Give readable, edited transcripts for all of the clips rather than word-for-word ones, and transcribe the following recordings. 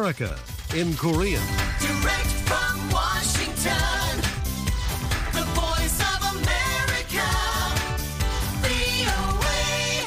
America in Korean. Direct from Washington, the voice of America, VOA.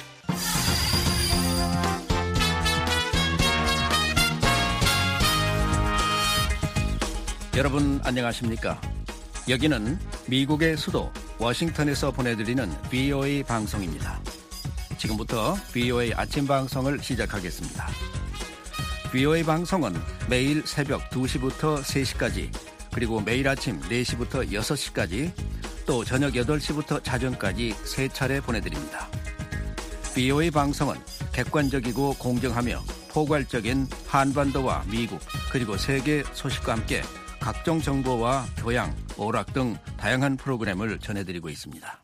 여러분 안녕하십니까? 여기는 미국의 수도 워싱턴에서 보내드리는 VOA 방송입니다. 지금부터 VOA 아침 방송을 시작하겠습니다. VOA 방송은 매일 새벽 2시부터 3시까지, 그리고 매일 아침 4시부터 6시까지, 또 저녁 8시부터 자정까지 3차례 보내드립니다. VOA 방송은 객관적이고 공정하며 포괄적인 한반도와 미국, 그리고 세계 소식과 함께 각종 정보와 교양, 오락 등 다양한 프로그램을 전해드리고 있습니다.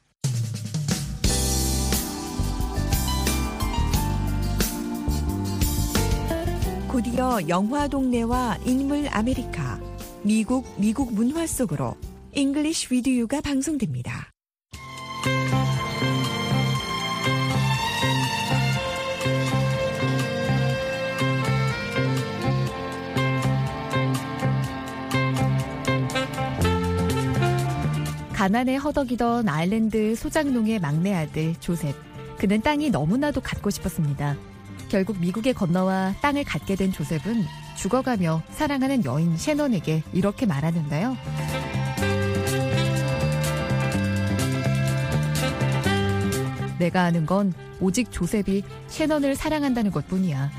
곧이어 영화 동네와 인물 아메리카, 미국 문화 속으로 English with You가 방송됩니다. 가난에 허덕이던 아일랜드 소장농의 막내 아들 조셉. 그는 땅이 너무나도 갖고 싶었습니다. 결국 미국에 건너와 땅을 갖게 된 조셉은 죽어가며 사랑하는 여인 셰넌에게 이렇게 말하는데요. 내가 아는 건 오직 조셉이 셰넌을 사랑한다는 것뿐이야.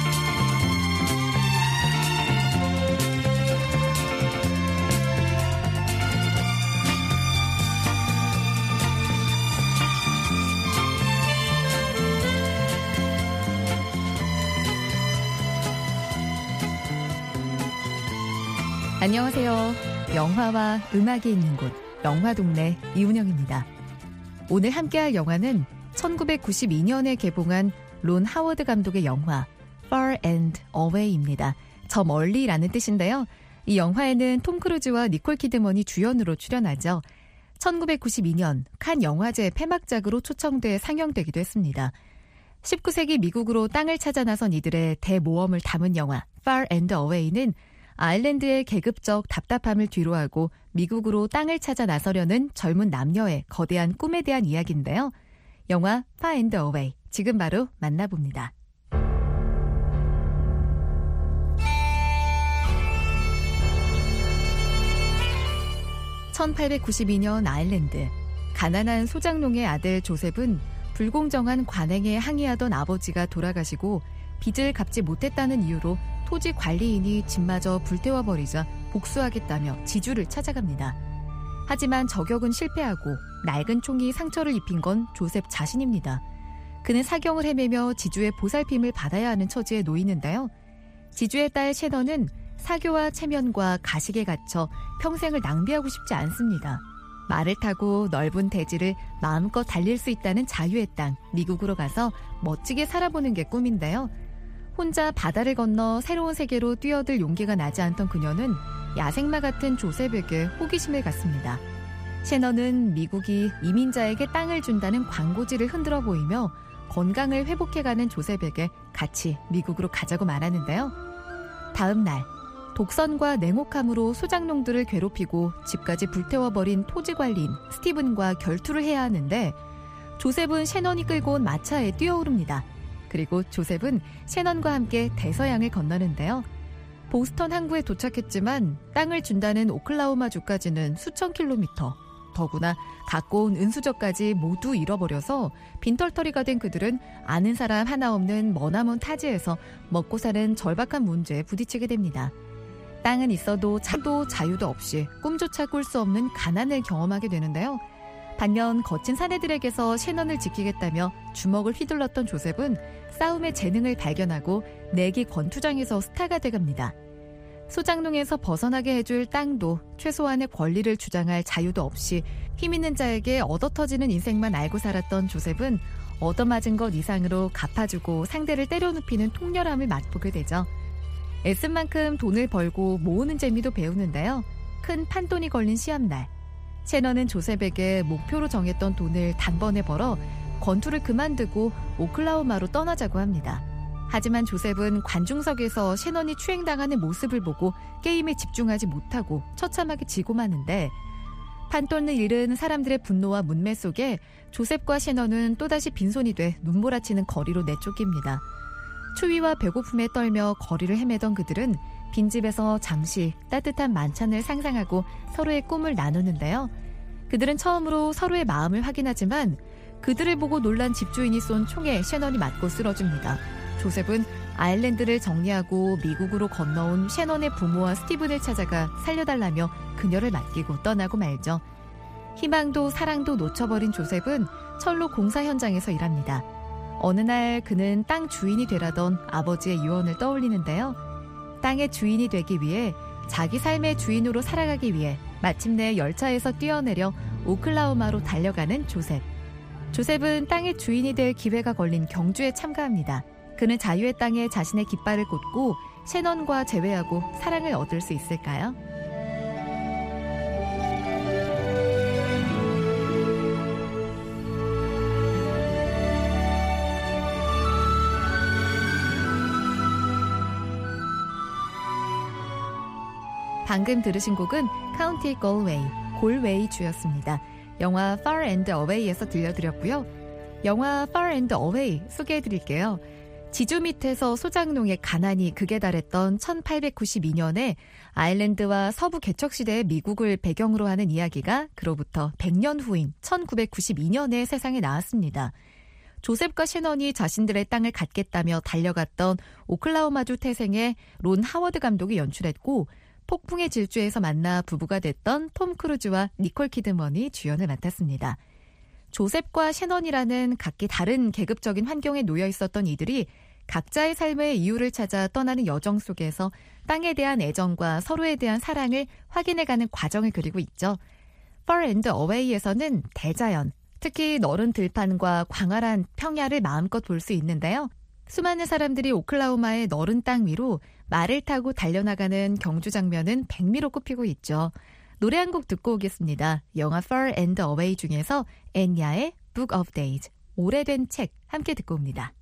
안녕하세요. 영화와 음악이 있는 곳, 영화동네 이은영입니다. 오늘 함께할 영화는 1992년에 개봉한 론 하워드 감독의 영화 Far and Away입니다. 저 멀리라는 뜻인데요. 이 영화에는 톰 크루즈와 니콜 키드먼이 주연으로 출연하죠. 1992년 칸 영화제 폐막작으로 초청돼 상영되기도 했습니다. 19세기 미국으로 땅을 찾아 나선 이들의 대모험을 담은 영화 Far and Away는 아일랜드의 계급적 답답함을 뒤로하고 미국으로 땅을 찾아 나서려는 젊은 남녀의 거대한 꿈에 대한 이야기인데요. 영화 Far and Away, 지금 바로 만나봅니다. (1892년) 아일랜드. 가난한 소장농의 아들 조셉은 불공정한 관행에 항의하던 아버지가 돌아가시고 빚을 갚지 못했다는 이유로 토지 관리인이 집마저 불태워버리자 복수하겠다며 지주를 찾아갑니다. 하지만 저격은 실패하고 낡은 총이 상처를 입힌 건 조셉 자신입니다. 그는 사경을 헤매며 지주의 보살핌을 받아야 하는 처지에 놓이는데요. 지주의 딸 셰넌은 사교와 체면과 가식에 갇혀 평생을 낭비하고 싶지 않습니다. 말을 타고 넓은 대지를 마음껏 달릴 수 있다는 자유의 땅, 미국으로 가서 멋지게 살아보는 게 꿈인데요. 혼자 바다를 건너 새로운 세계로 뛰어들 용기가 나지 않던 그녀는 야생마 같은 조셉에게 호기심을 갖습니다. 셰넌은 미국이 이민자에게 땅을 준다는 광고지를 흔들어 보이며 건강을 회복해가는 조셉에게 같이 미국으로 가자고 말하는데요. 다음 날, 독선과 냉혹함으로 소장농들을 괴롭히고 집까지 불태워버린 토지관리인 스티븐과 결투를 해야 하는데 조셉은 셰넌이 끌고 온 마차에 뛰어오릅니다. 그리고 조셉은 셰넌과 함께 대서양을 건너는데요. 보스턴 항구에 도착했지만 땅을 준다는 오클라호마주까지는 수천 킬로미터, 더구나 갖고 온 은수저까지 모두 잃어버려서 빈털터리가 된 그들은 아는 사람 하나 없는 머나먼 타지에서 먹고 사는 절박한 문제에 부딪히게 됩니다. 땅은 있어도 차도 자유도 없이 꿈조차 꿀 수 없는 가난을 경험하게 되는데요. 반면 거친 사내들에게서 셰넌을 지키겠다며 주먹을 휘둘렀던 조셉은 싸움의 재능을 발견하고 내기 권투장에서 스타가 돼갑니다. 소장농에서 벗어나게 해줄 땅도 최소한의 권리를 주장할 자유도 없이 힘있는 자에게 얻어터지는 인생만 알고 살았던 조셉은 얻어맞은 것 이상으로 갚아주고 상대를 때려눕히는 통렬함을 맛보게 되죠. 애쓴 만큼 돈을 벌고 모으는 재미도 배우는데요. 큰 판돈이 걸린 시합날, 셰넌은 조셉에게 목표로 정했던 돈을 단번에 벌어 권투를 그만두고 오클라호마로 떠나자고 합니다. 하지만 조셉은 관중석에서 셰넌이 추행당하는 모습을 보고 게임에 집중하지 못하고 처참하게 지고 마는데 판돈을 잃은 사람들의 분노와 문매 속에 조셉과 셰넌은 또다시 빈손이 돼 눈몰아치는 거리로 내쫓깁니다. 추위와 배고픔에 떨며 거리를 헤매던 그들은 빈집에서 잠시 따뜻한 만찬을 상상하고 서로의 꿈을 나누는데요. 그들은 처음으로 서로의 마음을 확인하지만 그들을 보고 놀란 집주인이 쏜 총에 셰넌이 맞고 쓰러집니다. 조셉은 아일랜드를 정리하고 미국으로 건너온 셰넌의 부모와 스티븐을 찾아가 살려달라며 그녀를 맡기고 떠나고 말죠. 희망도 사랑도 놓쳐버린 조셉은 철로 공사 현장에서 일합니다. 어느 날 그는 땅 주인이 되라던 아버지의 유언을 떠올리는데요. 땅의 주인이 되기 위해 자기 삶의 주인으로 살아가기 위해 마침내 열차에서 뛰어내려 오클라호마로 달려가는 조셉. 조셉은 땅의 주인이 될 기회가 걸린 경주에 참가합니다. 그는 자유의 땅에 자신의 깃발을 꽂고 셰넌과 재회하고 사랑을 얻을 수 있을까요? 방금 들으신 곡은 카운티 골웨이, 골웨이 주였습니다. 영화 Far and Away에서 들려드렸고요. 영화 Far and Away 소개해드릴게요. 지주 밑에서 소작농의 가난이 극에 달했던 1892년에 아일랜드와 서부 개척시대의 미국을 배경으로 하는 이야기가 그로부터 100년 후인 1992년에 세상에 나왔습니다. 조셉과 셰넌이 자신들의 땅을 갖겠다며 달려갔던 오클라호마주 태생의 론 하워드 감독이 연출했고 폭풍의 질주에서 만나 부부가 됐던 톰 크루즈와 니콜 키드먼이 주연을 맡았습니다. 조셉과 셰넌이라는 각기 다른 계급적인 환경에 놓여 있었던 이들이 각자의 삶의 이유를 찾아 떠나는 여정 속에서 땅에 대한 애정과 서로에 대한 사랑을 확인해가는 과정을 그리고 있죠. Far and Away에서는 대자연, 특히 너른 들판과 광활한 평야를 마음껏 볼 수 있는데요. 수많은 사람들이 오클라호마의 너른 땅 위로 말을 타고 달려나가는 경주 장면은 백미로 꼽히고 있죠. 노래 한 곡 듣고 오겠습니다. 영화 Far and Away 중에서 엔야의 Book of Days, 오래된 책 함께 듣고 옵니다.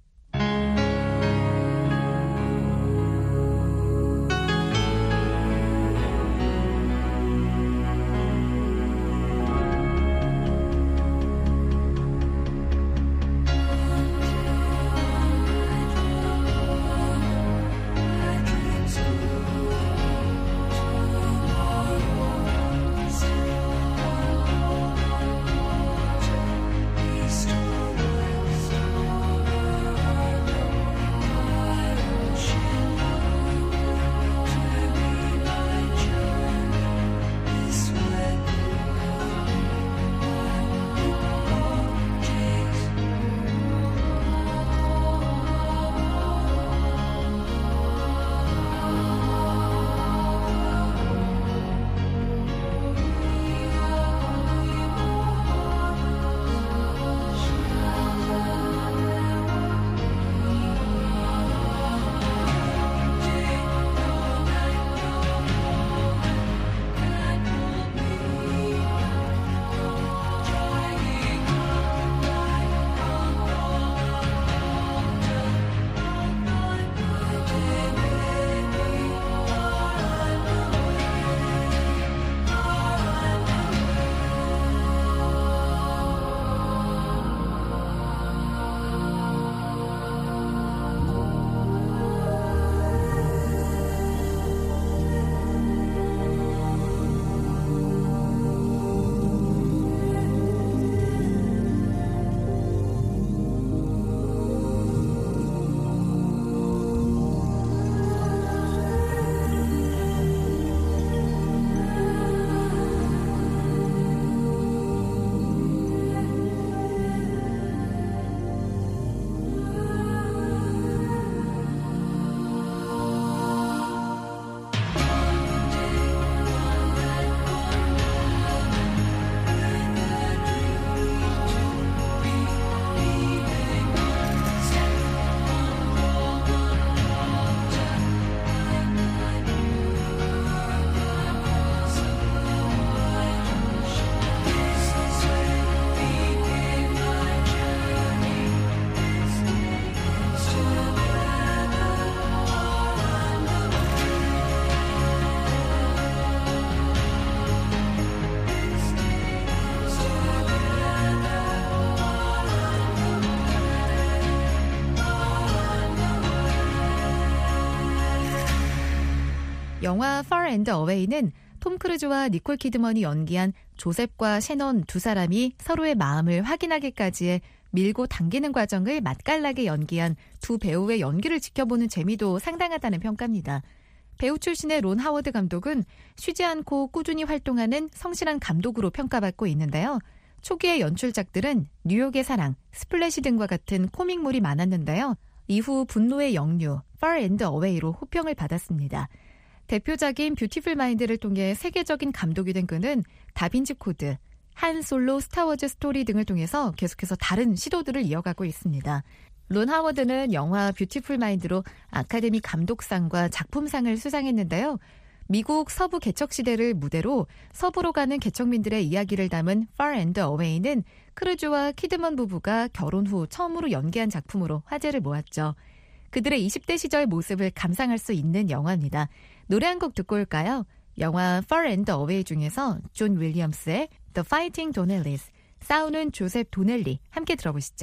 영화 Far and Away는 톰 크루즈와 니콜 키드먼이 연기한 조셉과 셰넌 두 사람이 서로의 마음을 확인하기까지의 밀고 당기는 과정을 맛깔나게 연기한 두 배우의 연기를 지켜보는 재미도 상당하다는 평가입니다. 배우 출신의 론 하워드 감독은 쉬지 않고 꾸준히 활동하는 성실한 감독으로 평가받고 있는데요. 초기의 연출작들은 뉴욕의 사랑, 스플래시 등과 같은 코믹물이 많았는데요. 이후 분노의 역류, Far and Away로 호평을 받았습니다. 대표작인 뷰티풀 마인드를 통해 세계적인 감독이 된 그는 다빈치 코드, 한 솔로, 스타워즈 스토리 등을 통해서 계속해서 다른 시도들을 이어가고 있습니다. 론 하워드는 영화 뷰티풀 마인드로 아카데미 감독상과 작품상을 수상했는데요. 미국 서부 개척 시대를 무대로 서부로 가는 개척민들의 이야기를 담은 Far and Away는 크루즈와 키드먼 부부가 결혼 후 처음으로 연기한 작품으로 화제를 모았죠. 그들의 20대 시절 모습을 감상할 수 있는 영화입니다. 노래 한 곡 듣고 올까요? 영화 Far and Away 중에서 존 윌리엄스의 The Fighting Donnellys, 싸우는 조셉 도넬리 함께 들어보시죠.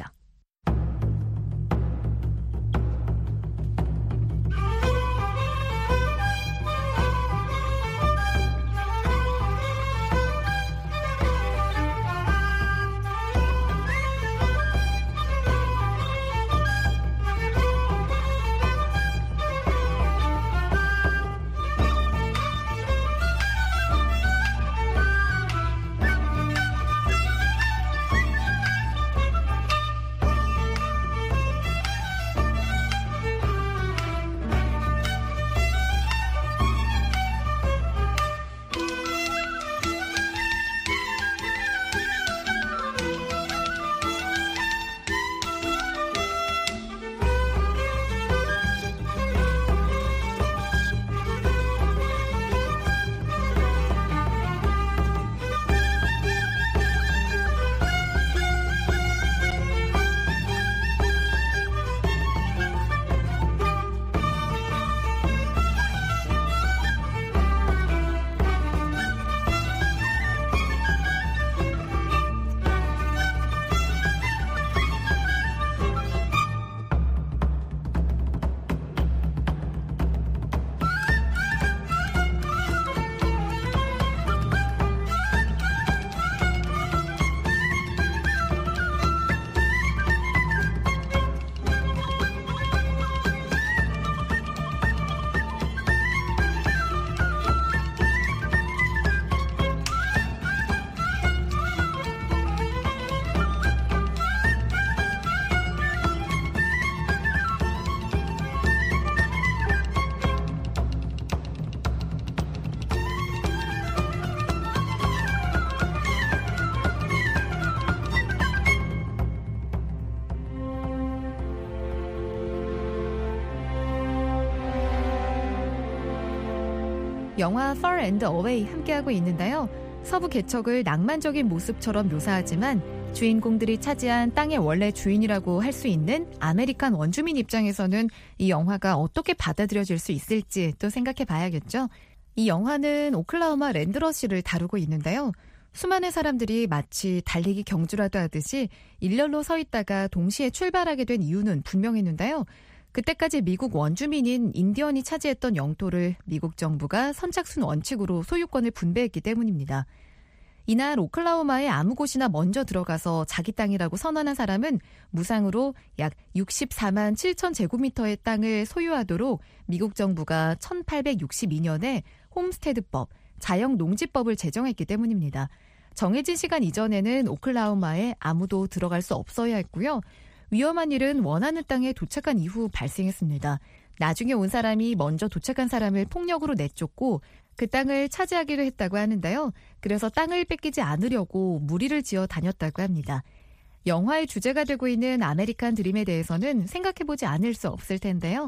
영화 Far and Away 함께하고 있는데요. 서부 개척을 낭만적인 모습처럼 묘사하지만 주인공들이 차지한 땅의 원래 주인이라고 할 수 있는 아메리칸 원주민 입장에서는 이 영화가 어떻게 받아들여질 수 있을지 또 생각해 봐야겠죠. 이 영화는 오클라호마 랜드러시를 다루고 있는데요. 수많은 사람들이 마치 달리기 경주라도 하듯이 일렬로 서 있다가 동시에 출발하게 된 이유는 분명했는데요. 그때까지 미국 원주민인 인디언이 차지했던 영토를 미국 정부가 선착순 원칙으로 소유권을 분배했기 때문입니다. 이날 오클라호마의 아무 곳이나 먼저 들어가서 자기 땅이라고 선언한 사람은 무상으로 약 64만 7천 제곱미터의 땅을 소유하도록 미국 정부가 1862년에 홈스테드법, 자영농지법을 제정했기 때문입니다. 정해진 시간 이전에는 오클라호마에 아무도 들어갈 수 없어야 했고요. 위험한 일은 원하는 땅에 도착한 이후 발생했습니다. 나중에 온 사람이 먼저 도착한 사람을 폭력으로 내쫓고 그 땅을 차지하기도 했다고 하는데요. 그래서 땅을 뺏기지 않으려고 무리를 지어 다녔다고 합니다. 영화의 주제가 되고 있는 아메리칸 드림에 대해서는 생각해보지 않을 수 없을 텐데요.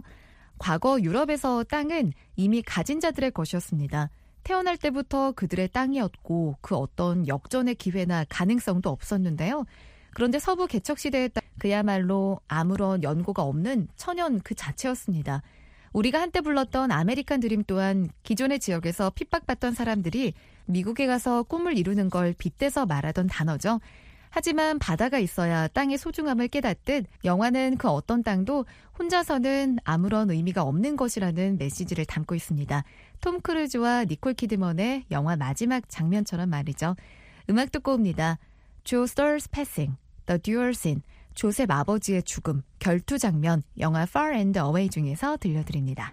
과거 유럽에서 땅은 이미 가진 자들의 것이었습니다. 태어날 때부터 그들의 땅이었고 그 어떤 역전의 기회나 가능성도 없었는데요. 그런데 서부 개척 시대의 땅 그야말로 아무런 연고가 없는 천연 그 자체였습니다. 우리가 한때 불렀던 아메리칸 드림 또한 기존의 지역에서 핍박받던 사람들이 미국에 가서 꿈을 이루는 걸 빗대서 말하던 단어죠. 하지만 바다가 있어야 땅의 소중함을 깨닫듯 영화는 그 어떤 땅도 혼자서는 아무런 의미가 없는 것이라는 메시지를 담고 있습니다. 톰 크루즈와 니콜 키드먼의 영화 마지막 장면처럼 말이죠. 음악 듣고 옵니다. Joe Star's Passing, The Duel Scene, 조셉 아버지의 죽음, 결투 장면, 영화 Far and Away 중에서 들려드립니다.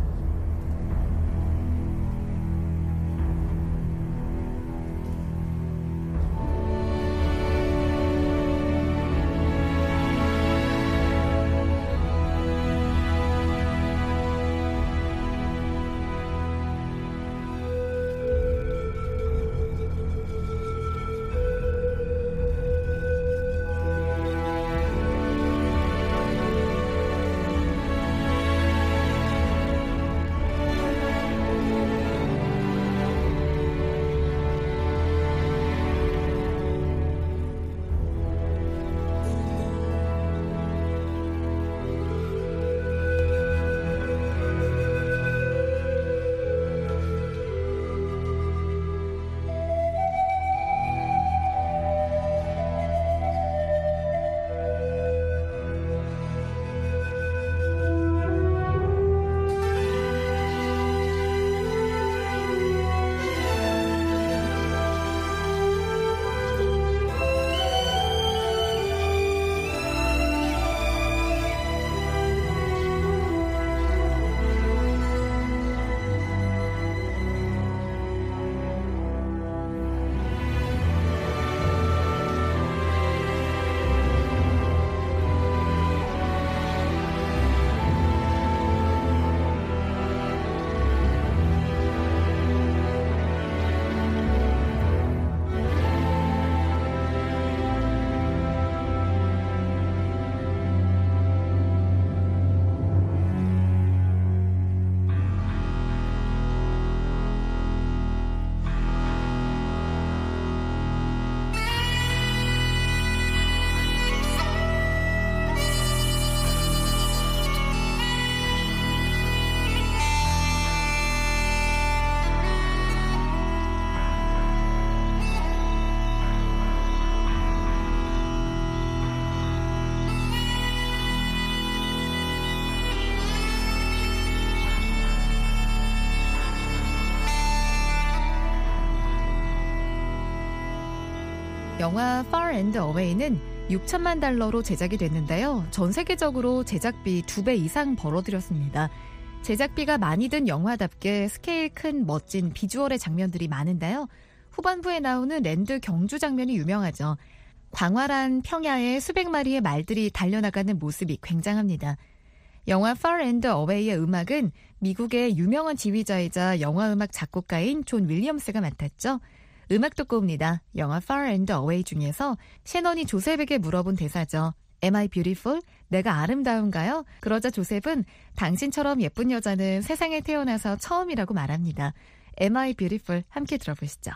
영화 Far and Away는 6천만 달러로 제작이 됐는데요. 전 세계적으로 제작비 2배 이상 벌어들였습니다. 제작비가 많이 든 영화답게 스케일 큰 멋진 비주얼의 장면들이 많은데요. 후반부에 나오는 랜드 경주 장면이 유명하죠. 광활한 평야에 수백 마리의 말들이 달려나가는 모습이 굉장합니다. 영화 Far and Away의 음악은 미국의 유명한 지휘자이자 영화음악 작곡가인 존 윌리엄스가 맡았죠. 음악 듣고 옵니다. 영화 Far and Away 중에서 셰넌이 조셉에게 물어본 대사죠. Am I beautiful? 내가 아름다운가요? 그러자 조셉은 당신처럼 예쁜 여자는 세상에 태어나서 처음이라고 말합니다. Am I beautiful? 함께 들어보시죠.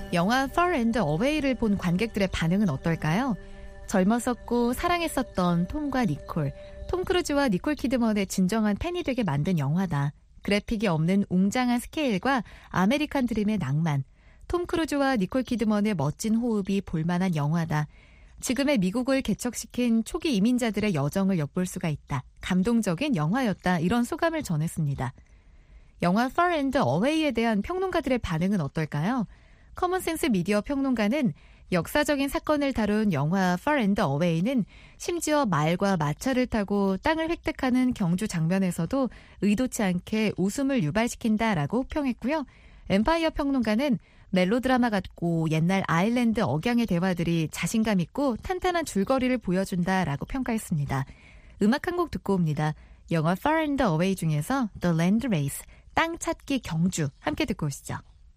영화 Far and Away를 본 관객들의 반응은 어떨까요? 젊었었고 사랑했었던 톰과 니콜, 톰 크루즈와 니콜 키드먼의 진정한 팬이 되게 만든 영화다. 그래픽이 없는 웅장한 스케일과 아메리칸 드림의 낭만, 톰 크루즈와 니콜 키드먼의 멋진 호흡이 볼만한 영화다. 지금의 미국을 개척시킨 초기 이민자들의 여정을 엿볼 수가 있다. 감동적인 영화였다. 이런 소감을 전했습니다. 영화 Far and Away에 대한 평론가들의 반응은 어떨까요? 커먼센스 미디어 평론가는 역사적인 사건을 다룬 영화 Far and Away는 심지어 말과 마차를 타고 땅을 획득하는 경주 장면에서도 의도치 않게 웃음을 유발시킨다라고 평했고요. 엠파이어 평론가는 멜로드라마 같고 옛날 아일랜드 억양의 대화들이 자신감 있고 탄탄한 줄거리를 보여준다라고 평가했습니다. 음악 한 곡 듣고 옵니다. 영화 Far and Away 중에서 The Land Race, 땅 찾기 경주 함께 듣고 오시죠.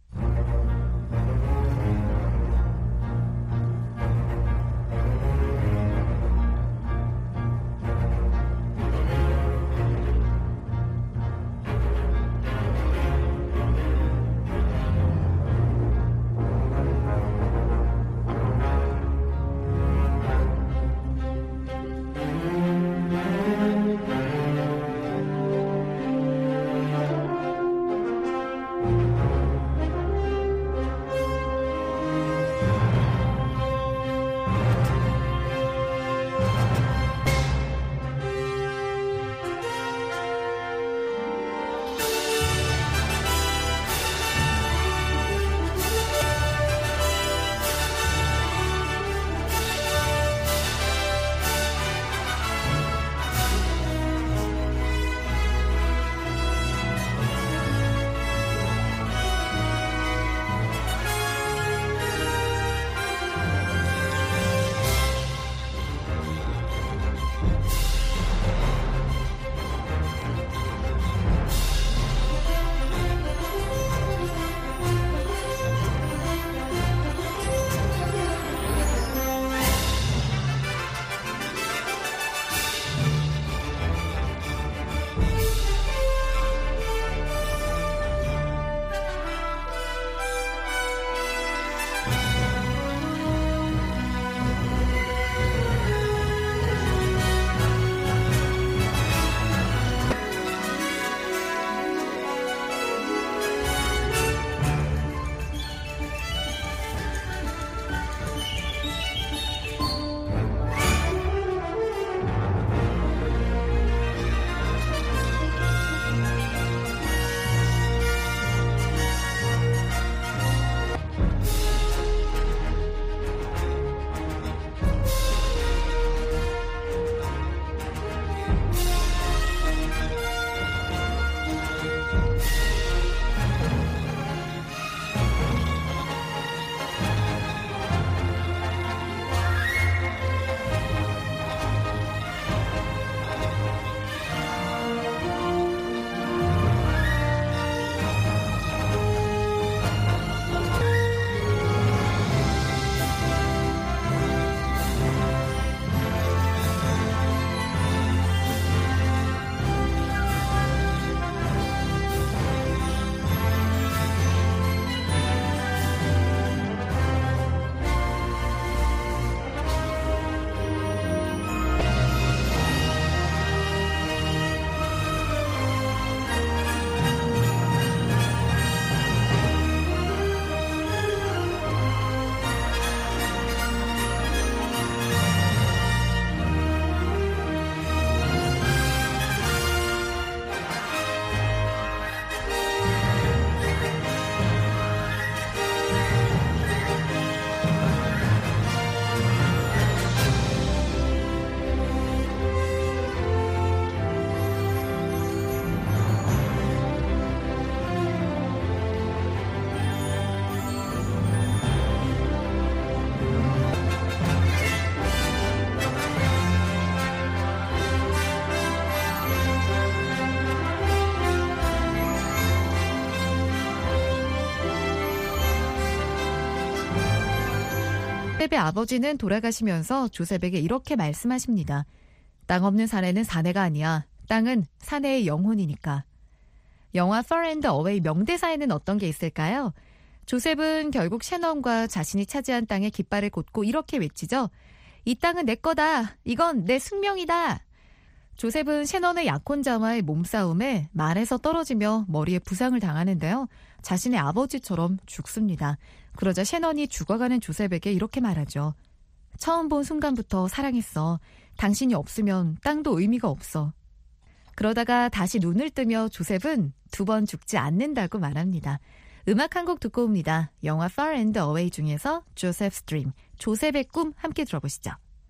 조셉의 아버지는 돌아가시면서 조셉에게 이렇게 말씀하십니다. 땅 없는 사내는 사내가 아니야. 땅은 사내의 영혼이니까. 영화 Far and Away 명대사에는 어떤 게 있을까요? 조셉은 결국 셰넌과 자신이 차지한 땅에 깃발을 꽂고 이렇게 외치죠. 이 땅은 내 거다. 이건 내 숙명이다. 조셉은 셰넌의 약혼자와의 몸싸움에 말에서 떨어지며 머리에 부상을 당하는데요. 자신의 아버지처럼 죽습니다. 그러자 셰넌이 죽어가는 조셉에게 이렇게 말하죠. 처음 본 순간부터 사랑했어. 당신이 없으면 땅도 의미가 없어. 그러다가 다시 눈을 뜨며 조셉은 2번 죽지 않는다고 말합니다. 음악 한 곡 듣고 옵니다. 영화 Far and Away 중에서 Joseph's Dream, 조셉의 꿈 함께 들어보시죠.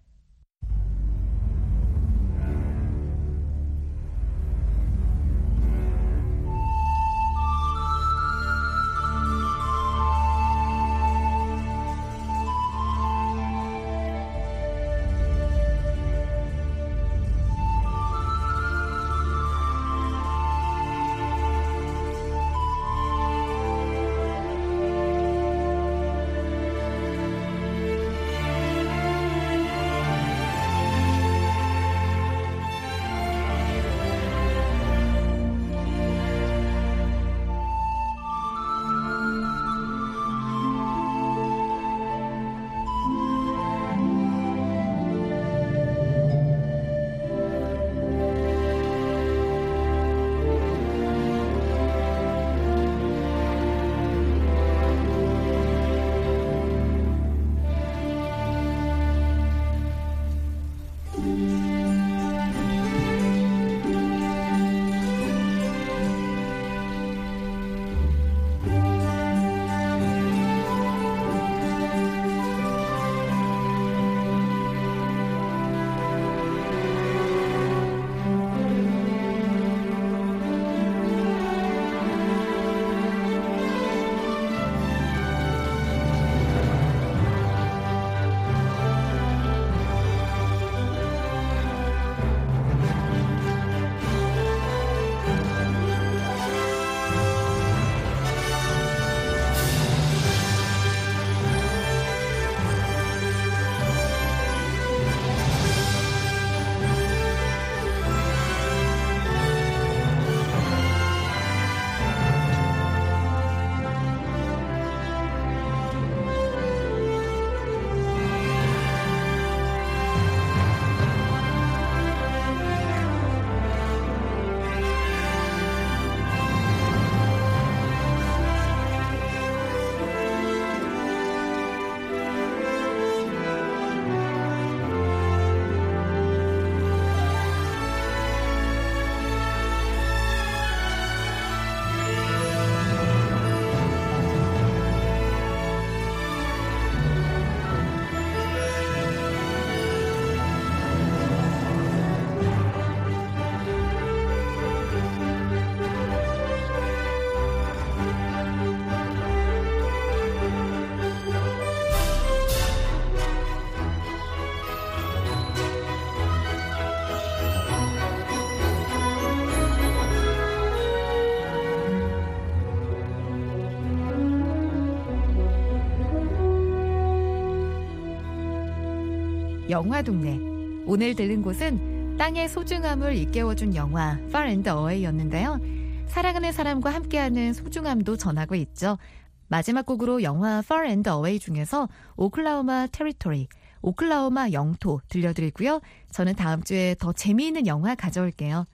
영화동네. 오늘 들른 곳은 땅의 소중함을 일깨워준 영화 Far and Away였는데요. 사랑하는 사람과 함께하는 소중함도 전하고 있죠. 마지막 곡으로 영화 Far and Away 중에서 오클라호마 테리토리, 오클라호마 영토 들려드리고요. 저는 다음 주에 더 재미있는 영화 가져올게요.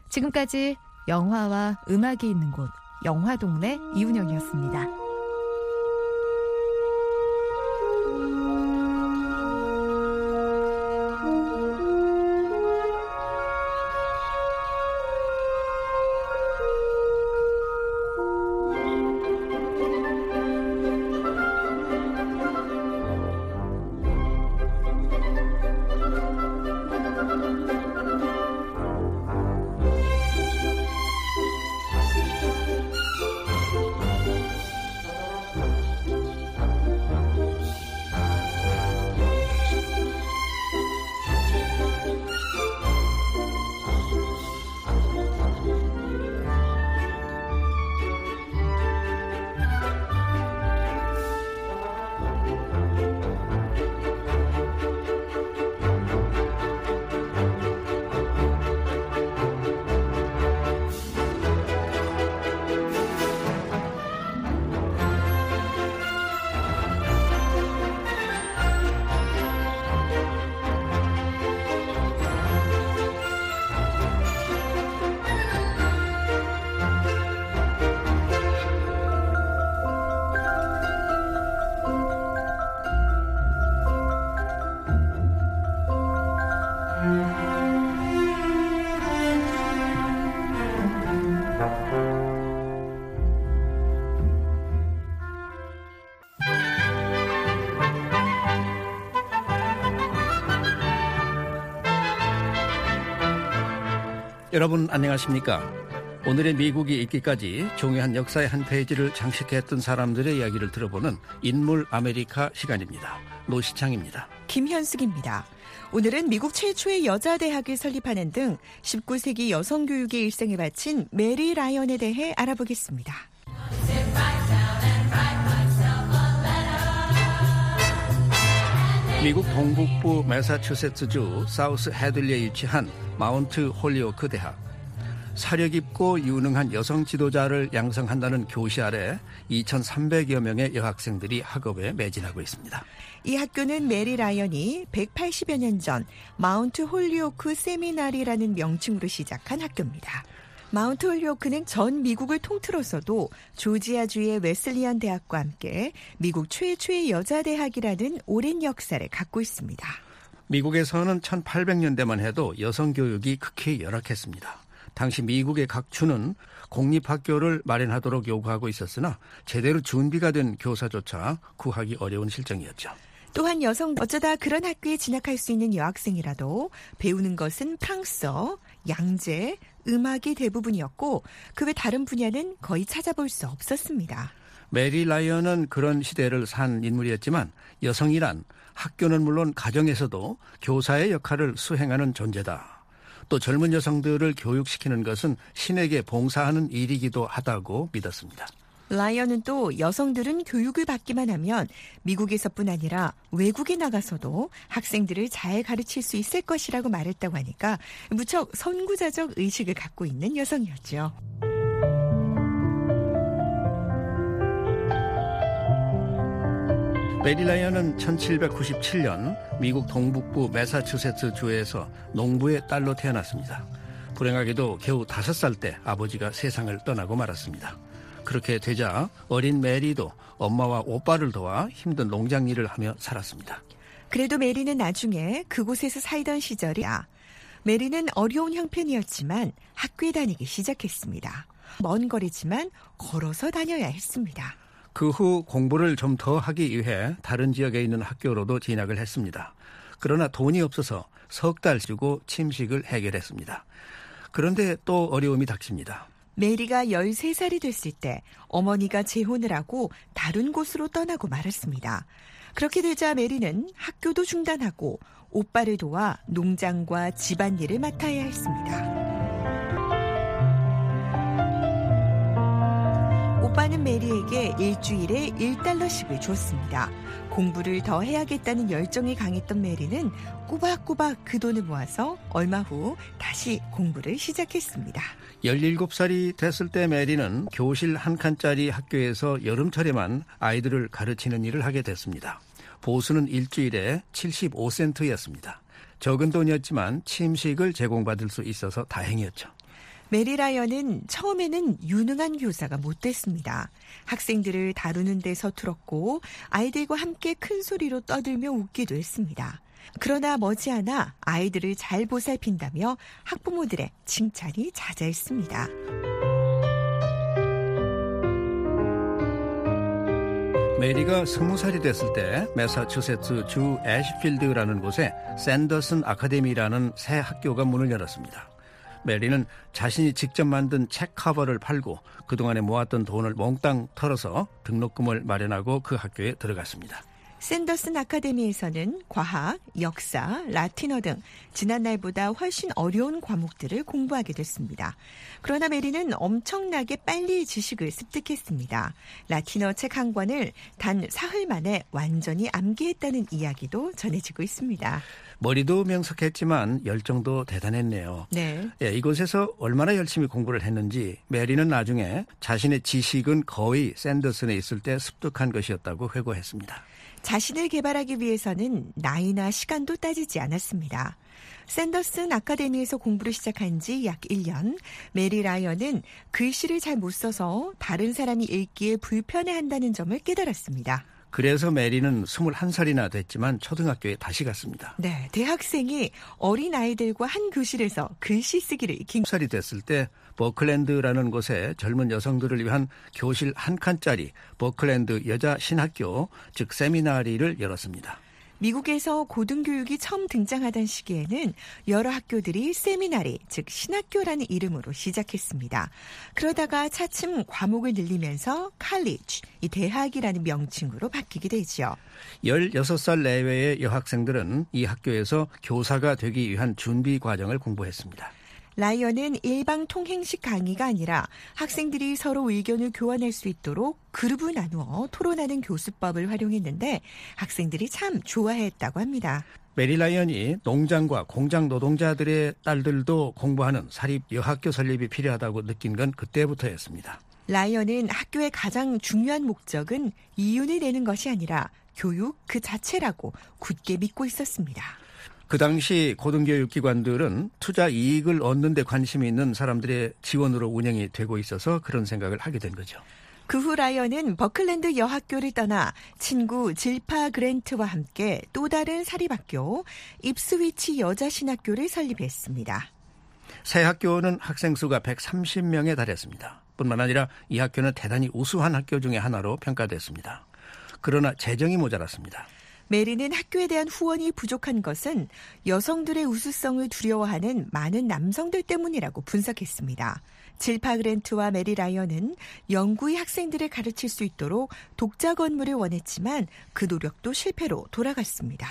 지금까지 영화와 음악이 있는 곳, 영화동네 이훈영이었습니다. 여러분 안녕하십니까? 오늘의 미국이 있기까지 중요한 역사의 한 페이지를 장식했던 사람들의 이야기를 들어보는 인물 아메리카 시간입니다. 노시창입니다. 김현숙입니다. 오늘은 미국 최초의 여자 대학을 설립하는 등 19세기 여성 교육의 일생을 바친 메리 라이언에 대해 알아보겠습니다. 미국 동북부 매사추세츠주 사우스 헤들리에 위치한 마운트 홀리오크 대학. 사려 깊고 유능한 여성 지도자를 양성한다는 교시 아래 2,300여 명의 여학생들이 학업에 매진하고 있습니다. 이 학교는 메리 라이언이 180여 년 전 마운트 홀리오크 세미나리라는 명칭으로 시작한 학교입니다. 마운트 홀리오크는 전 미국을 통틀어서도 조지아주의 웨슬리안 대학과 함께 미국 최초의 여자 대학이라는 오랜 역사를 갖고 있습니다. 미국에서는 1800년대만 해도 여성 교육이 극히 열악했습니다. 당시 미국의 각 주는 공립학교를 마련하도록 요구하고 있었으나 제대로 준비가 된 교사조차 구하기 어려운 실정이었죠. 또한 여성 어쩌다 그런 학교에 진학할 수 있는 여학생이라도 배우는 것은 프랑스어, 양재, 음악이 대부분이었고 그 외 다른 분야는 거의 찾아볼 수 없었습니다. 메리 라이언은 그런 시대를 산 인물이었지만 여성이란 학교는 물론 가정에서도 교사의 역할을 수행하는 존재다. 또 젊은 여성들을 교육시키는 것은 신에게 봉사하는 일이기도 하다고 믿었습니다. 라이언은 또 여성들은 교육을 받기만 하면 미국에서뿐 아니라 외국에 나가서도 학생들을 잘 가르칠 수 있을 것이라고 말했다고 하니까 무척 선구자적 의식을 갖고 있는 여성이었죠. 메리 라이언은 1797년 미국 동북부 매사추세츠 주에서 농부의 딸로 태어났습니다. 불행하게도 겨우 5살 때 아버지가 세상을 떠나고 말았습니다. 그렇게 되자 어린 메리도 엄마와 오빠를 도와 힘든 농장 일을 하며 살았습니다. 그래도 메리는 나중에 그곳에서 살던 시절이야. 메리는 어려운 형편이었지만 학교에 다니기 시작했습니다. 먼 거리지만 걸어서 다녀야 했습니다. 그 후 공부를 좀 더 하기 위해 다른 지역에 있는 학교로도 진학을 했습니다. 그러나 돈이 없어서 석 달 주고 침식을 해결했습니다. 그런데 또 어려움이 닥칩니다. 메리가 13살이 됐을 때 어머니가 재혼을 하고 다른 곳으로 떠나고 말았습니다. 그렇게 되자 메리는 학교도 중단하고 오빠를 도와 농장과 집안일을 맡아야 했습니다. 오빠는 메리에게 일주일에 $1씩을 줬습니다. 공부를 더 해야겠다는 열정이 강했던 메리는 꼬박꼬박 그 돈을 모아서 얼마 후 다시 공부를 시작했습니다. 17살이 됐을 때 메리는 교실 한 칸짜리 학교에서 여름철에만 아이들을 가르치는 일을 하게 됐습니다. 보수는 일주일에 75센트였습니다. 적은 돈이었지만 침식을 제공받을 수 있어서 다행이었죠. 메리 라이언은 처음에는 유능한 교사가 못 됐습니다. 학생들을 다루는 데 서툴었고 아이들과 함께 큰 소리로 떠들며 웃기도 했습니다. 그러나 머지않아 아이들을 잘 보살핀다며 학부모들의 칭찬이 자자했습니다. 메리가 20살이 됐을 때 매사추세츠 주 애쉬필드라는 곳에 샌더슨 아카데미라는 새 학교가 문을 열었습니다. 메리는 자신이 직접 만든 책 커버를 팔고 그동안에 모았던 돈을 몽땅 털어서 등록금을 마련하고 그 학교에 들어갔습니다. 샌더슨 아카데미에서는 과학, 역사, 라틴어 등 지난날보다 훨씬 어려운 과목들을 공부하게 됐습니다. 그러나 메리는 엄청나게 빨리 지식을 습득했습니다. 라틴어 책 한 권을 단 사흘 만에 완전히 암기했다는 이야기도 전해지고 있습니다. 머리도 명석했지만 열정도 대단했네요. 네. 이곳에서 얼마나 열심히 공부를 했는지 메리는 나중에 자신의 지식은 거의 샌더슨에 있을 때 습득한 것이었다고 회고했습니다. 자신을 개발하기 위해서는 나이나 시간도 따지지 않았습니다. 샌더슨 아카데미에서 공부를 시작한 지 약 1년, 메리 라이언은 글씨를 잘 못 써서 다른 사람이 읽기에 불편해한다는 점을 깨달았습니다. 그래서 메리는 21살이나 됐지만 초등학교에 다시 갔습니다. 네, 대학생이 어린 아이들과 한 교실에서 글씨 쓰기를 20살이 됐을 때 버클랜드라는 곳에 젊은 여성들을 위한 교실 한 칸짜리 버클랜드 여자 신학교, 즉 세미나리를 열었습니다. 미국에서 고등교육이 처음 등장하던 시기에는 여러 학교들이 세미나리, 즉 신학교라는 이름으로 시작했습니다. 그러다가 차츰 과목을 늘리면서 칼리지, 이 대학이라는 명칭으로 바뀌게 되죠. 16살 내외의 여학생들은 이 학교에서 교사가 되기 위한 준비 과정을 공부했습니다. 라이언은 일방 통행식 강의가 아니라 학생들이 서로 의견을 교환할 수 있도록 그룹을 나누어 토론하는 교수법을 활용했는데 학생들이 참 좋아했다고 합니다. 메리 라이언이 농장과 공장 노동자들의 딸들도 공부하는 사립 여학교 설립이 필요하다고 느낀 건 그때부터였습니다. 라이언은 학교의 가장 중요한 목적은 이윤을 내는 것이 아니라 교육 그 자체라고 굳게 믿고 있었습니다. 그 당시 고등교육기관들은 투자 이익을 얻는 데 관심이 있는 사람들의 지원으로 운영이 되고 있어서 그런 생각을 하게 된 거죠. 그 후 라이언은 버클랜드 여학교를 떠나 친구 질파 그랜트와 함께 또 다른 사립학교 입스위치 여자신학교를 설립했습니다. 새 학교는 학생 수가 130명에 달했습니다. 뿐만 아니라 이 학교는 대단히 우수한 학교 중에 하나로 평가됐습니다. 그러나 재정이 모자랐습니다. 메리는 학교에 대한 후원이 부족한 것은 여성들의 우수성을 두려워하는 많은 남성들 때문이라고 분석했습니다. 질파 그랜트와 메리 라이언은 영구히 학생들을 가르칠 수 있도록 독자 건물을 원했지만 그 노력도 실패로 돌아갔습니다.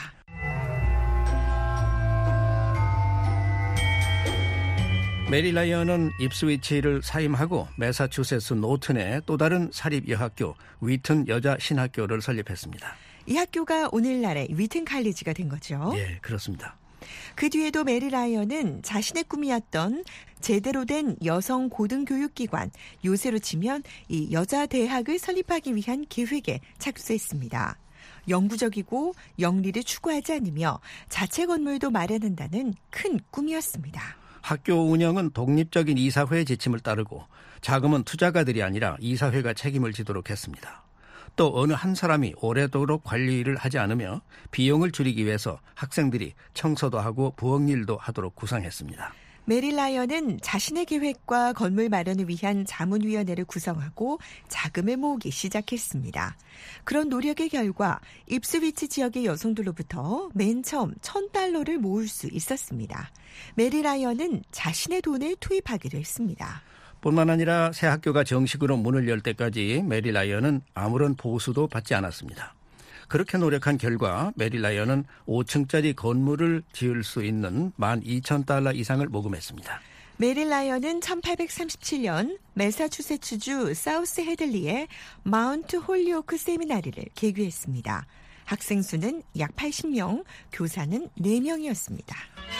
메리 라이언은 입스위치를 사임하고 매사추세츠 노튼의 또 다른 사립여학교 위튼 여자신학교를 설립했습니다. 이 학교가 오늘날의 위튼 칼리지가 된 거죠. 예, 그렇습니다. 그 뒤에도 메리 라이언은 자신의 꿈이었던 제대로 된 여성 고등교육기관, 요새로 치면 이 여자 대학을 설립하기 위한 계획에 착수했습니다. 영구적이고 영리를 추구하지 않으며 자체 건물도 마련한다는 큰 꿈이었습니다. 학교 운영은 독립적인 이사회의 지침을 따르고 자금은 투자가들이 아니라 이사회가 책임을 지도록 했습니다. 또 어느 한 사람이 오래도록 관리를 하지 않으며 비용을 줄이기 위해서 학생들이 청소도 하고 부엌일도 하도록 구상했습니다. 메리 라이언은 자신의 계획과 건물 마련을 위한 자문위원회를 구성하고 자금을 모으기 시작했습니다. 그런 노력의 결과 입스위치 지역의 여성들로부터 맨 처음 $1,000를 모을 수 있었습니다. 메리 라이언은 자신의 돈을 투입하기로 했습니다. 뿐만 아니라 새 학교가 정식으로 문을 열 때까지 메리 라이언은 아무런 보수도 받지 않았습니다. 그렇게 노력한 결과 메리 라이언은 5층짜리 건물을 지을 수 있는 $12,000 이상을 모금했습니다. 메리 라이언은 1837년 매사추세츠주 사우스 헤들리의 마운트 홀리오크 세미나리를 개교했습니다. 학생 수는 약 80명, 교사는 4명이었습니다.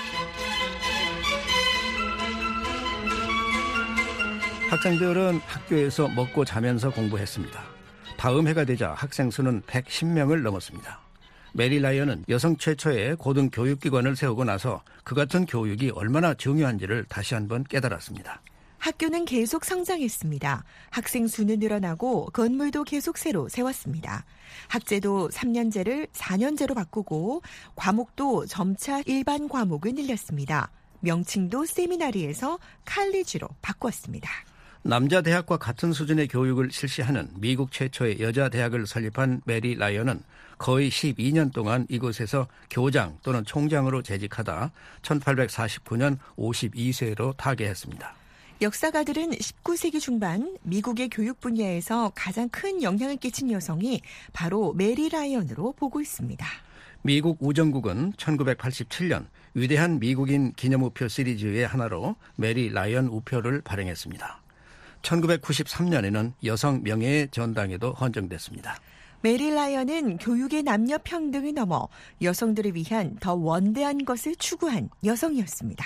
학생들은 학교에서 먹고 자면서 공부했습니다. 다음 해가 되자 학생 수는 110명을 넘었습니다. 메리 라이언은 여성 최초의 고등교육기관을 세우고 나서 그 같은 교육이 얼마나 중요한지를 다시 한번 깨달았습니다. 학교는 계속 성장했습니다. 학생 수는 늘어나고 건물도 계속 새로 세웠습니다. 학제도 3년제를 4년제로 바꾸고 과목도 점차 일반 과목을 늘렸습니다. 명칭도 세미나리에서 칼리지로 바꿨습니다. 남자 대학과 같은 수준의 교육을 실시하는 미국 최초의 여자 대학을 설립한 메리 라이언은 거의 12년 동안 이곳에서 교장 또는 총장으로 재직하다 1849년 52세로 타계했습니다. 역사가들은 19세기 중반 미국의 교육 분야에서 가장 큰 영향을 끼친 여성이 바로 메리 라이언으로 보고 있습니다. 미국 우정국은 1987년 위대한 미국인 기념우표 시리즈의 하나로 메리 라이언 우표를 발행했습니다. 1993년에는 여성 명예의 전당에도 헌정됐습니다. 메리 라이언은 교육의 남녀 평등을 넘어 여성들을 위한 더 원대한 것을 추구한 여성이었습니다.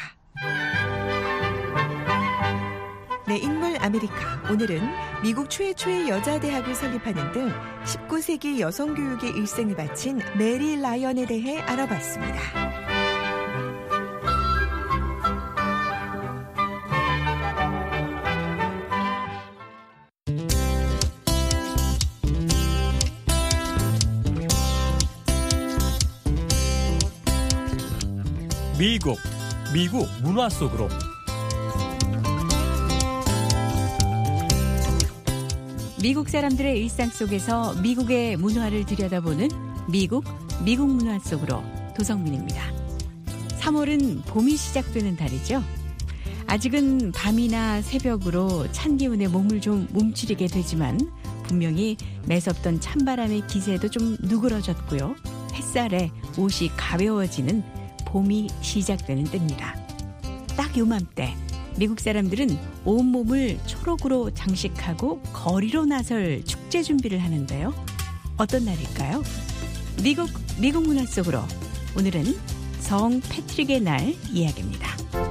네, 인물 아메리카. 오늘은 미국 최초의 여자 대학을 설립하는 등 19세기 여성 교육의 일생을 바친 메리 라이언에 대해 알아봤습니다. 미국 문화 속으로 미국 사람들의 일상 속에서 미국의 문화를 들여다보는 미국 미국 문화 속으로 도성민입니다. 3월은 봄이 시작되는 달이죠. 아직은 밤이나 새벽으로 찬 기운에 몸을 좀 움츠리게 되지만 분명히 매섭던 찬바람의 기세도 좀 누그러졌고요. 햇살에 옷이 가벼워지는 봄이 시작되는 때입니다. 딱 요맘때 미국 사람들은 온몸을 초록으로 장식하고 거리로 나설 축제 준비를 하는데요. 어떤 날일까요? 미국 문화 속으로 오늘은 성 패트릭의 날 이야기입니다.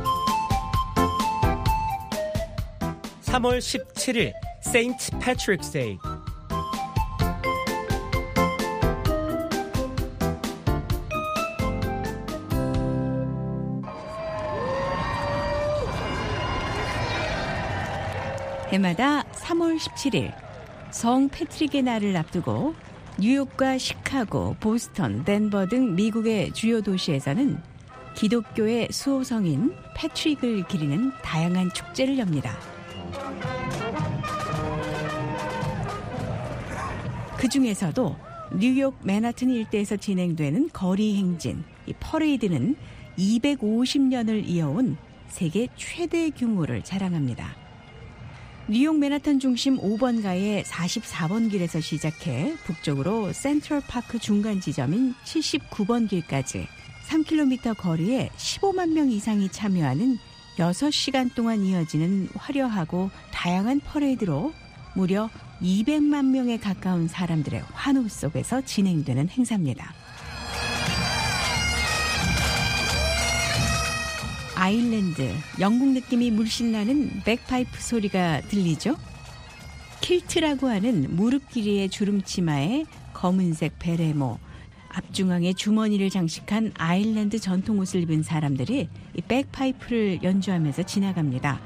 3월 17일 세인트 패트릭스 데이. 해마다 3월 17일 성 패트릭의 날을 앞두고 뉴욕과 시카고, 보스턴, 덴버 등 미국의 주요 도시에서는 기독교의 수호성인 패트릭을 기리는 다양한 축제를 엽니다. 그 중에서도 뉴욕 맨하튼 일대에서 진행되는 거리 행진, 이 퍼레이드는 250년을 이어온 세계 최대 규모를 자랑합니다. 뉴욕 맨하탄 중심 5번가의 44번 길에서 시작해 북쪽으로 센트럴파크 중간 지점인 79번 길까지 3km 거리에 15만 명 이상이 참여하는 6시간 동안 이어지는 화려하고 다양한 퍼레이드로 무려 200만 명에 가까운 사람들의 환호 속에서 진행되는 행사입니다. 아일랜드, 영국 느낌이 물씬 나는 백파이프 소리가 들리죠? 킬트라고 하는 무릎 길이의 주름치마에 검은색 베레모, 앞중앙에 주머니를 장식한 아일랜드 전통 옷을 입은 사람들이 이 백파이프를 연주하면서 지나갑니다.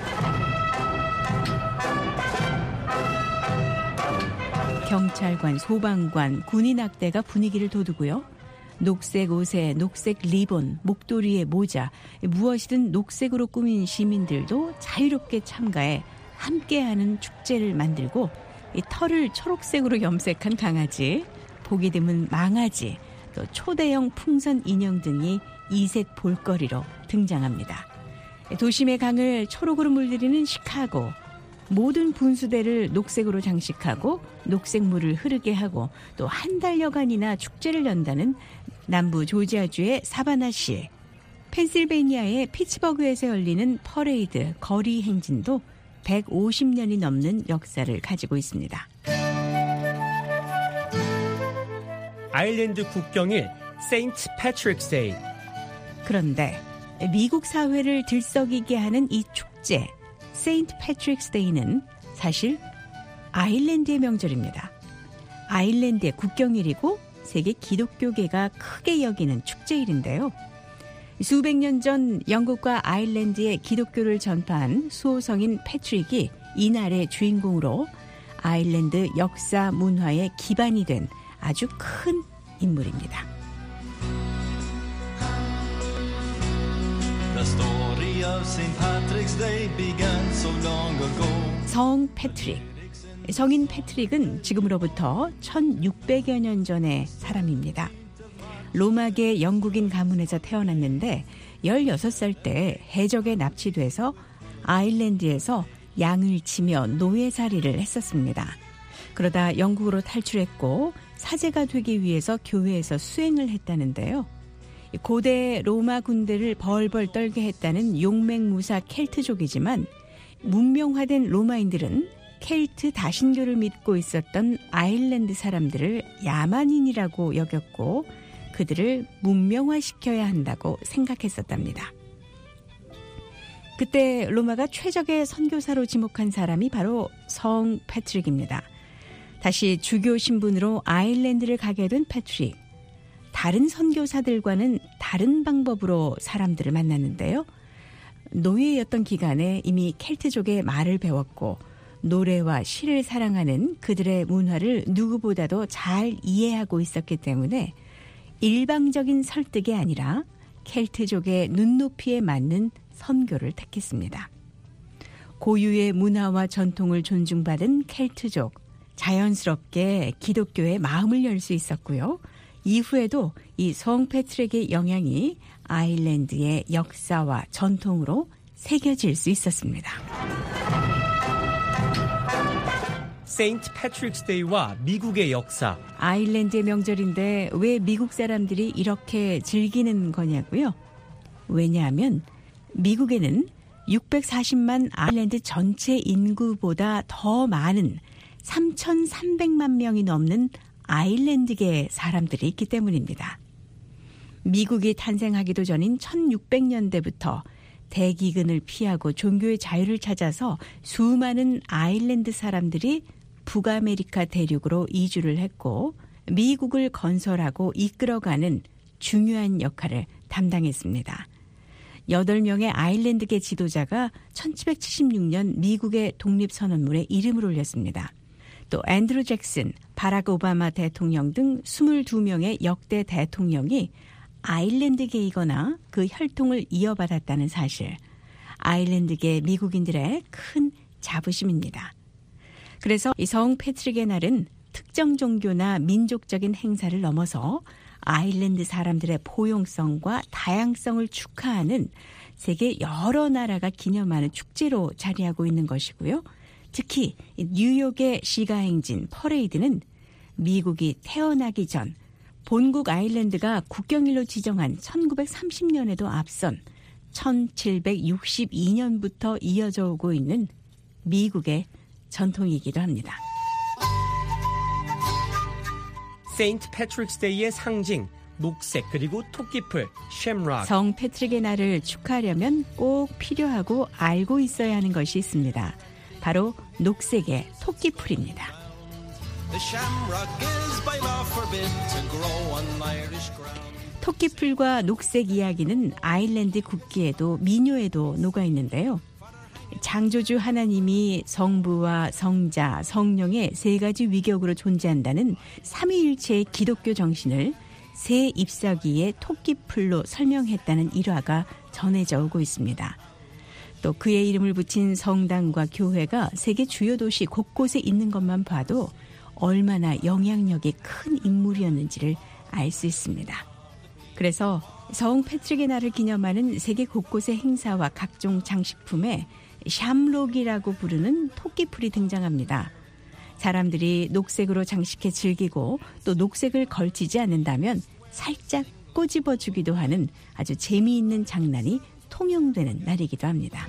경찰관, 소방관, 군인 악대가 분위기를 돋우고요. 녹색 옷에 녹색 리본, 목도리에 모자, 무엇이든 녹색으로 꾸민 시민들도 자유롭게 참가해 함께하는 축제를 만들고 이 털을 초록색으로 염색한 강아지, 보기 드문 망아지, 또 초대형 풍선 인형 등이 이색 볼거리로 등장합니다. 도심의 강을 초록으로 물들이는 시카고, 모든 분수대를 녹색으로 장식하고 녹색물을 흐르게 하고 또 한 달여간이나 축제를 연다는 남부 조지아주의 사바나시, 펜실베니아의 피츠버그에서 열리는 퍼레이드 거리 행진도 150년이 넘는 역사를 가지고 있습니다. 아일랜드 국경일 세인트 패트릭스 데이. 그런데 미국 사회를 들썩이게 하는 이 축제 세인트 패트릭스 데이는 사실 아일랜드의 명절입니다. 아일랜드의 국경일이고 세계 기독교계가 크게 여기는 축제일인데요. 수백 년 전 영국과 아일랜드의 기독교를 전파한 수호성인 패트릭이 이날의 주인공으로 아일랜드 역사 문화의 기반이 된 아주 큰 인물입니다. 성 패트릭. 성인 패트릭은 지금으로부터 1600여 년 전의 사람입니다. 로마계 영국인 가문에서 태어났는데 16살 때 해적에 납치돼서 아일랜드에서 양을 치며 노예살이를 했었습니다. 그러다 영국으로 탈출했고 사제가 되기 위해서 교회에서 수행을 했다는데요. 고대 로마 군대를 벌벌 떨게 했다는 용맹무사 켈트족이지만 문명화된 로마인들은 켈트 다신교를 믿고 있었던 아일랜드 사람들을 야만인이라고 여겼고 그들을 문명화시켜야 한다고 생각했었답니다. 그때 로마가 최적의 선교사로 지목한 사람이 바로 성 패트릭입니다. 다시 주교 신분으로 아일랜드를 가게 된 패트릭. 다른 선교사들과는 다른 방법으로 사람들을 만났는데요. 노예였던 기간에 이미 켈트족의 말을 배웠고 노래와 시를 사랑하는 그들의 문화를 누구보다도 잘 이해하고 있었기 때문에 일방적인 설득이 아니라 켈트족의 눈높이에 맞는 선교를 택했습니다. 고유의 문화와 전통을 존중받은 켈트족, 자연스럽게 기독교에 마음을 열 수 있었고요. 이후에도 이 성 패트릭의 영향이 아일랜드의 역사와 전통으로 새겨질 수 있었습니다. 세인트 패트릭스 데이와 미국의 역사. 아일랜드의 명절인데 왜 미국 사람들이 이렇게 즐기는 거냐고요? 왜냐하면 미국에는 640만 아일랜드 전체 인구보다 더 많은 3,300만 명이 넘는 아일랜드계 사람들이 있기 때문입니다. 미국이 탄생하기도 전인 1600년대부터 대기근을 피하고 종교의 자유를 찾아서 수많은 아일랜드 사람들이 북아메리카 대륙으로 이주를 했고 미국을 건설하고 이끌어가는 중요한 역할을 담당했습니다. 8명의 아일랜드계 지도자가 1776년 미국의 독립선언문에 이름을 올렸습니다. 또 앤드루 잭슨, 바락 오바마 대통령 등 22명의 역대 대통령이 아일랜드계이거나 그 혈통을 이어받았다는 사실, 아일랜드계 미국인들의 큰 자부심입니다. 그래서 이 성 패트릭의 날은 특정 종교나 민족적인 행사를 넘어서 아일랜드 사람들의 포용성과 다양성을 축하하는 세계 여러 나라가 기념하는 축제로 자리하고 있는 것이고요. 특히 뉴욕의 시가행진 퍼레이드는 미국이 태어나기 전 본국 아일랜드가 국경일로 지정한 1930년에도 앞선 1762년부터 이어져 오고 있는 미국의 전통이기도 합니다. 세인트 패트릭스 데이의 상징, 녹색 그리고 토끼풀, 샘락. 성 패트릭의 날을 축하하려면 꼭 필요하고 알고 있어야 하는 것이 있습니다. 바로 녹색의 토끼풀입니다. 토끼풀과 녹색 이야기는 아일랜드 국기에도 민요에도 녹아있는데요. 창조주 하나님이 성부와 성자, 성령의 세 가지 위격으로 존재한다는 삼위일체의 기독교 정신을 새 잎사귀의 토끼풀로 설명했다는 일화가 전해져 오고 있습니다. 또 그의 이름을 붙인 성당과 교회가 세계 주요 도시 곳곳에 있는 것만 봐도 얼마나 영향력이 큰 인물이었는지를 알 수 있습니다. 그래서 성 패트릭의 날을 기념하는 세계 곳곳의 행사와 각종 장식품에 샴록이라고 부르는 토끼풀이 등장합니다. 사람들이 녹색으로 장식해 즐기고 또 녹색을 걸치지 않는다면 살짝 꼬집어주기도 하는 아주 재미있는 장난이 통용되는 날이기도 합니다.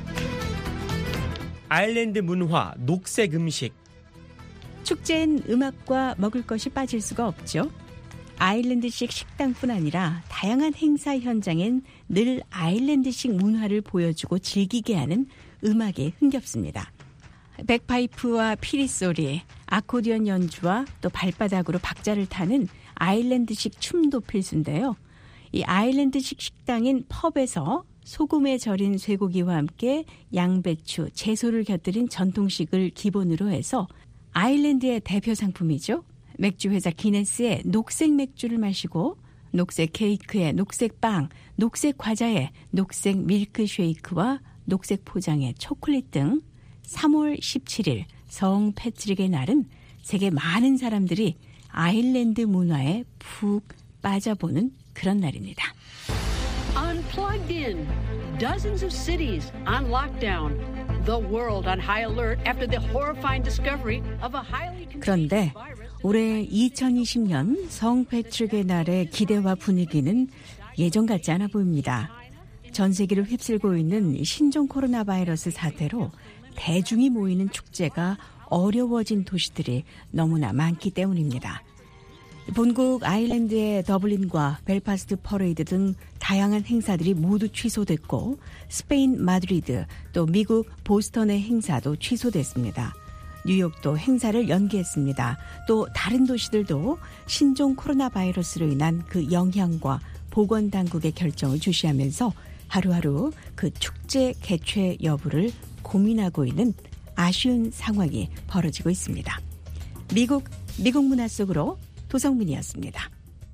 아일랜드 문화, 녹색 음식. 축제엔 음악과 먹을 것이 빠질 수가 없죠. 아일랜드식 식당뿐 아니라 다양한 행사 현장엔 늘 아일랜드식 문화를 보여주고 즐기게 하는 음악이 흥겹습니다. 백파이프와 피리소리, 아코디언 연주와 또 발바닥으로 박자를 타는 아일랜드식 춤도 필수인데요. 이 아일랜드식 식당인 펍에서 소금에 절인 쇠고기와 함께 양배추, 채소를 곁들인 전통식을 기본으로 해서 아일랜드의 대표 상품이죠. 맥주 회사 기네스의 녹색 맥주를 마시고 녹색 케이크에 녹색 빵, 녹색 과자에 녹색 밀크쉐이크와 녹색 포장의 초콜릿 등 3월 17일 성 패트릭의 날은 세계 많은 사람들이 아일랜드 문화에 푹 빠져보는 그런 날입니다. Unplugged in. Dozens of cities on lockdown. The world on high alert after the horrifying discovery of a highly 그런데 올해 2020년 성 패트릭의 날의 기대와 분위기는 예전 같지 않아 보입니다. 전 세계를 휩쓸고 있는 신종 코로나 바이러스 사태로 대중이 모이는 축제가 어려워진 도시들이 너무나 많기 때문입니다. 본국 아일랜드의 더블린과 벨파스트 퍼레이드 등 다양한 행사들이 모두 취소됐고 스페인 마드리드 또 미국 보스턴의 행사도 취소됐습니다. 뉴욕도 행사를 연기했습니다. 또 다른 도시들도 신종 코로나 바이러스로 인한 그 영향과 보건당국의 결정을 주시하면서 하루하루 그 축제 개최 여부를 고민하고 있는 아쉬운 상황이 벌어지고 있습니다. 미국 문화 속으로 도성민이었습니다.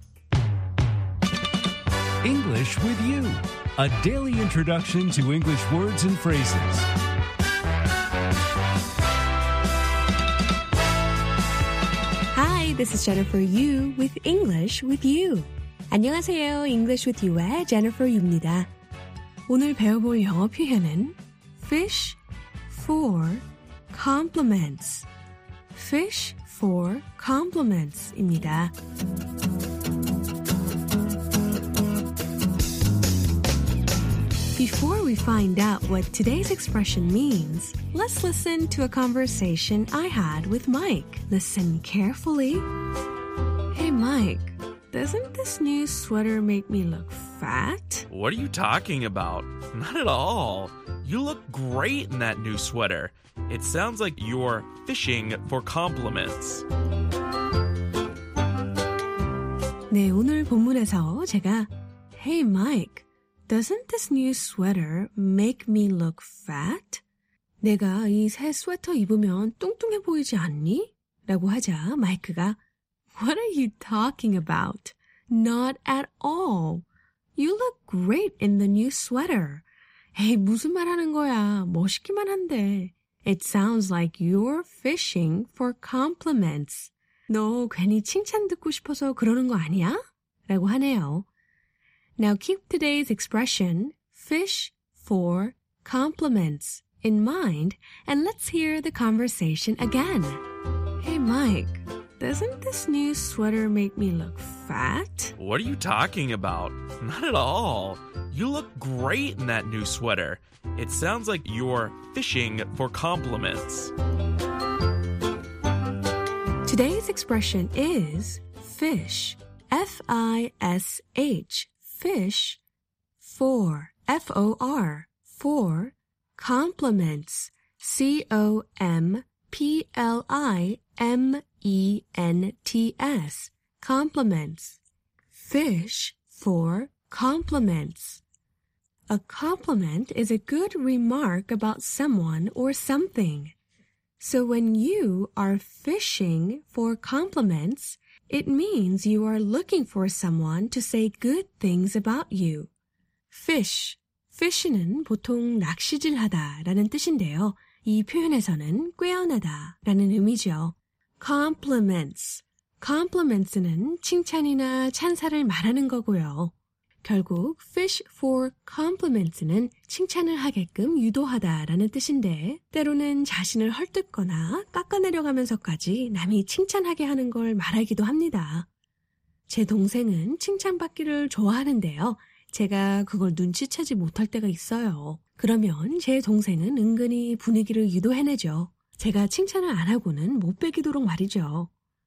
English with you. A daily introduction to English words and phrases. Hi, this is Jennifer Yu with English with You. 안녕하세요. English with You의 Jennifer Yu입니다. 오늘 배워볼 영어 표현은 fish for compliments. fish for compliments입니다. Before we find out what today's expression means, let's listen to a conversation I had with Mike. Listen carefully. Hey, Mike, doesn't this new sweater make me look fat? What are you talking about? Not at all. You look great in that new sweater. It sounds like you're fishing for compliments. 네, 오늘 본문에서 제가 Hey, Mike, doesn't this new sweater make me look fat? 내가 이 새 스웨터 입으면 뚱뚱해 보이지 않니? 라고 하자 마이크가 What are you talking about? Not at all. You look great in the new sweater. 에이, 무슨 말 하는 거야. 멋있기만 한데. It sounds like you're fishing for compliments. 너 괜히 칭찬 듣고 싶어서 그러는 거 아니야? 라고 하네요. Now keep today's expression, fish for compliments, in mind, and let's hear the conversation again. Hey, Mike, doesn't this new sweater make me look fat? What are you talking about? Not at all. You look great in that new sweater. It sounds like you're fishing for compliments. Today's expression is fish, F-I-S-H, fish, for, F-O-R, for, compliments, C-O-M-P-L-I-M-E-N-T-S, compliments. Fish for compliments. A compliment is a good remark about someone or something. So when you are fishing for compliments, it means you are looking for someone to say good things about you. Fish. fish는 보통 낚시질하다 라는 뜻인데요. 이 표현에서는 꿰어내다 라는 의미죠. compliments. compliments는 칭찬이나 찬사를 말하는 거고요. 결국 fish for compliments는 칭찬을 하게끔 유도하다 라는 뜻인데 때로는 자신을 헐뜯거나 깎아내려가면서까지 남이 칭찬하게 하는 걸 말하기도 합니다. 제 동생은 칭찬받기를 좋아하는데요. 제가 그걸 눈치채지 못할 때가 있어요. 그러면 제 동생은 은근히 분위기를 유도해내죠. 제가 칭찬을 안 하고는 못 베기도록 말이죠.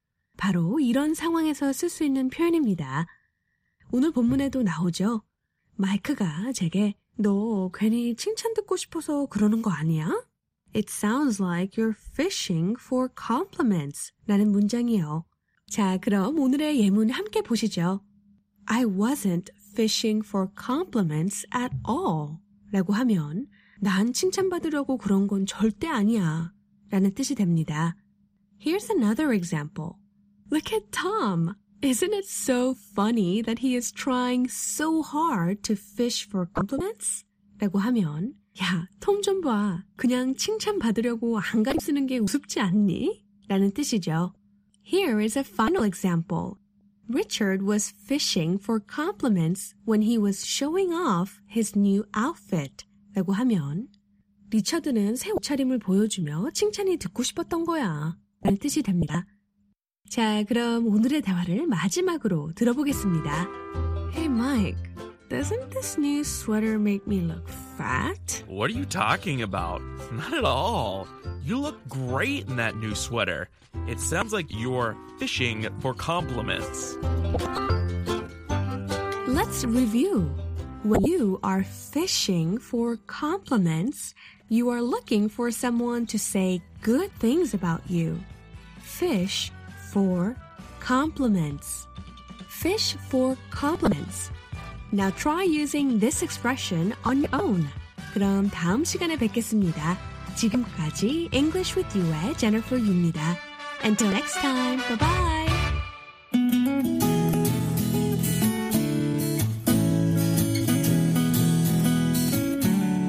바로 이런 상황에서 쓸 수 있는 표현입니다. 오늘 본문에도 나오죠. 마이크가 제게 너 괜히 칭찬 듣고 싶어서 그러는 거 아니야? It sounds like you're fishing for compliments 라는 문장이요. 자, 그럼 오늘의 예문 함께 보시죠. I wasn't fishing for compliments at all 라고 하면 난 칭찬받으려고 그런 건 절대 아니야 라는 뜻이 됩니다. Here's another example. Look at Tom. Isn't it so funny that he is trying so hard to fish for compliments? 라고 하면 야, 톰 좀 봐. 그냥 칭찬받으려고 안간힘 쓰는 게 우습지 않니? 라는 뜻이죠. Here is a final example. Richard was fishing for compliments when he was showing off his new outfit. 라고 하면 리처드는 새 옷차림을 보여주며 칭찬이 듣고 싶었던 거야. 라는 뜻이 됩니다. 자, 그럼 오늘의 대화를 마지막으로 들어보겠습니다. Hey, Mike, doesn't this new sweater make me look fat? What are you talking about? Not at all. You look great in that new sweater. It sounds like you're fishing for compliments. Let's review. When you are fishing for compliments, you are looking for someone to say good things about you. Fish for compliments. Fish for compliments. Now try using this expression on your own. 그럼 다음 시간에 뵙겠습니다. 지금까지 English with You의 Jennifer Yu입니다. Until next time, bye-bye.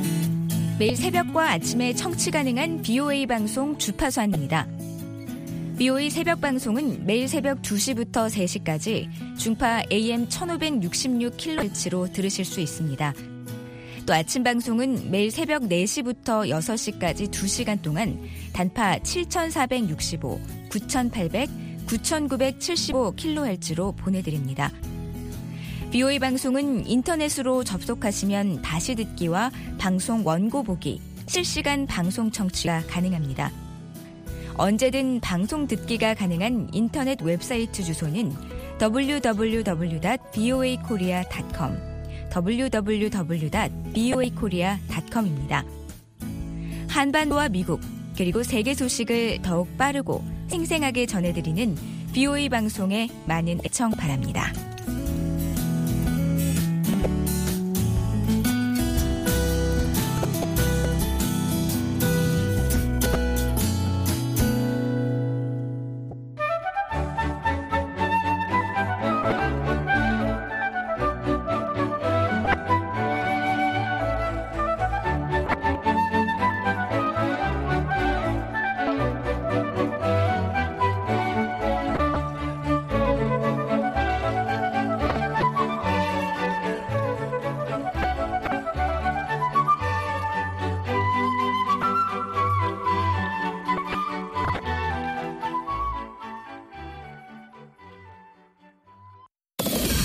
매일 새벽과 아침에 청취 가능한 BOA 방송 주파수 안내입니다. BOE 새벽 방송은 매일 새벽 2시부터 3시까지 중파 AM 1566kHz로 들으실 수 있습니다. 또 아침 방송은 매일 새벽 4시부터 6시까지 2시간 동안 단파 7465, 9800, 9975kHz로 보내드립니다. BOE 방송은 인터넷으로 접속하시면 다시 듣기와 방송 원고 보기, 실시간 방송 청취가 가능합니다. 언제든 방송 듣기가 가능한 인터넷 웹사이트 주소는 www.boakorea.com, www.boakorea.com입니다. 한반도와 미국, 그리고 세계 소식을 더욱 빠르고 생생하게 전해드리는 BOE 방송에 많은 애청 바랍니다.